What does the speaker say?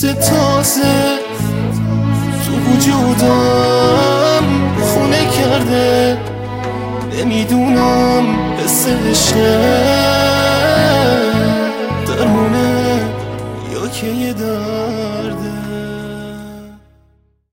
تازه تو وجودم خونه کرده. نمیدونم حس عشقه درمونه یا که یه